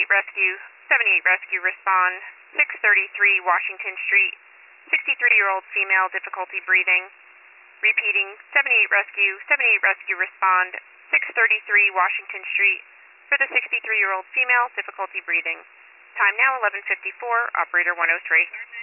Rescue, 78 Rescue, respond. 633 Washington Street, 63-year-old female, difficulty breathing. Repeating, 78 Rescue, respond. 633 Washington Street for the 63-year-old female, difficulty breathing. Time now 11:54, operator 103.